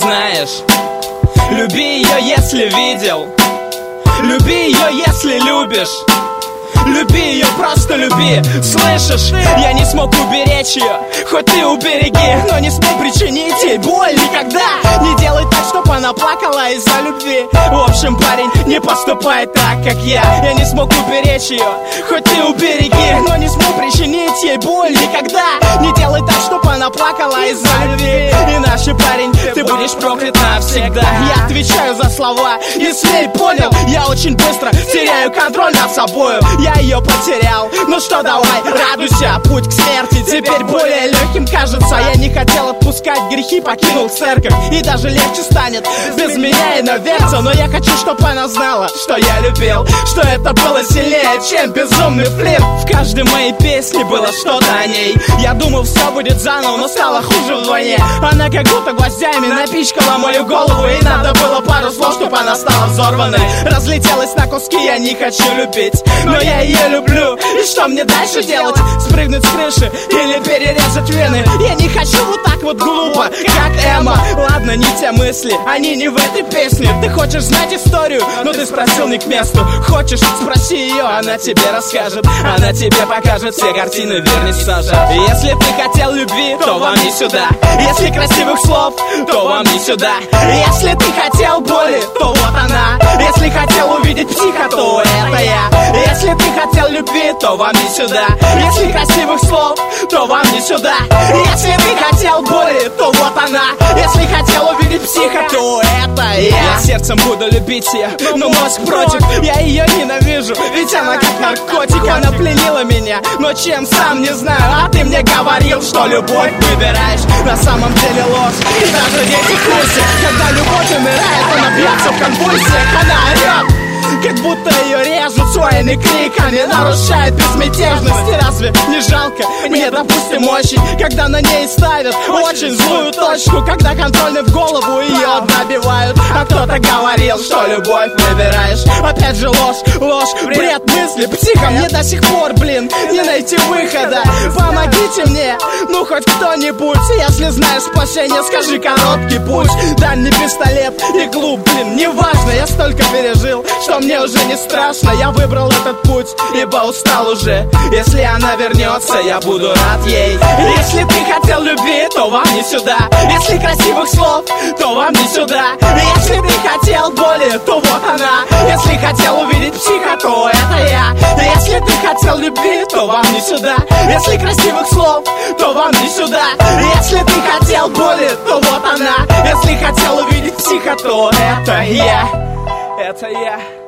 знаешь. Люби ее, если видел. Люби ее, если любишь. Люби ее, просто люби, слышишь? Я не смог уберечь ее, хоть ты убереги, но не смог причинить ей боль никогда. Не делай так, чтоб она плакала из-за любви. В общем, парень, не поступай так, как я. Я не смог уберечь ее, хоть ты убереги, но не смог причинить ей боль никогда. Не делай так, чтоб она плакала из-за любви. Иначе, парень, ты будешь проклят навсегда. Я отвечаю за слова, если понял. Я очень быстро теряю контроль над собою. Я ее потерял, ну что, давай, радуйся. Путь к смерти теперь более легким кажется. Я не хотел отпускать грехи, покинул церковь. И даже легче станет без меня и наверца. Но я хочу, чтобы она знала, что я любил, что это было сильнее, чем безумный флирт. В каждой моей песне было что-то о ней. Я думал, все будет заново, но стало хуже вдвойне. Она как будто гвоздями напичкала мою голову. И надо было пару слов, чтобы она стала взорванной. Разлетелась на куски, я не хочу любить, но я ее люблю. И что мне дальше делать? Спрыгнуть с крыши или перерезать вены? Я не хочу вот так вот глупо, как Эмма. Ладно, не те мысли, они не в этой песне. Ты хочешь знать историю, но ты спросил не к месту. Хочешь, спроси ее, она тебе расскажет. Она тебе покажет все картины вернисажа. Если ты хотел любви, то вам не сюда. Если красивых слов, то вам не сюда. Если ты хотел боли, то вот она. Если хотел увидеть психа, то это я. Если ты хотел любви, то вам не сюда. Если красивых слов, то вам не сюда. Если ты хотел боли, то вот она. Если хотел увидеть психа, то это я. Я сердцем буду любить ее, но мозг против. Я ее ненавижу, ведь она как наркотик. Она пленила меня, но чем сам не знаю. А ты мне говорил, что любовь выбираешь. На самом деле ложь, и даже дети в курсе. Когда любовь умирает, она бьется в конвульсиях. Она орет, как будто ее режут своими криками. Нарушает безмятежность. И разве не жалко мне, допустим, очень, когда на ней ставят очень злую точку, когда контрольный в голову ее набивают. А кто-то говорил, что любовь выбираешь. Опять же ложь, ложь, бред мысли, психа. Мне до сих пор, блин, не найти выхода. Помогите мне, ну хоть кто-нибудь. Если знаешь спасение, скажи короткий путь. Дальний пистолет, иглу, блин, неважно. Я столько пережил, что мне уже не страшно. Я выбрал этот путь, ибо устал уже. Если она вернется, я буду рад ей. Если ты хотел любви, то вам не сюда. Если красивых слов, то вам не сюда. Если ты хотел боли, то вот она. Если хотел увидеть психа, то это я. Если ты хотел любви, то вам не сюда. Если красивых слов, то вам не сюда. Если ты хотел боли, то вот она. Если хотел увидеть психа, то это я. Это я.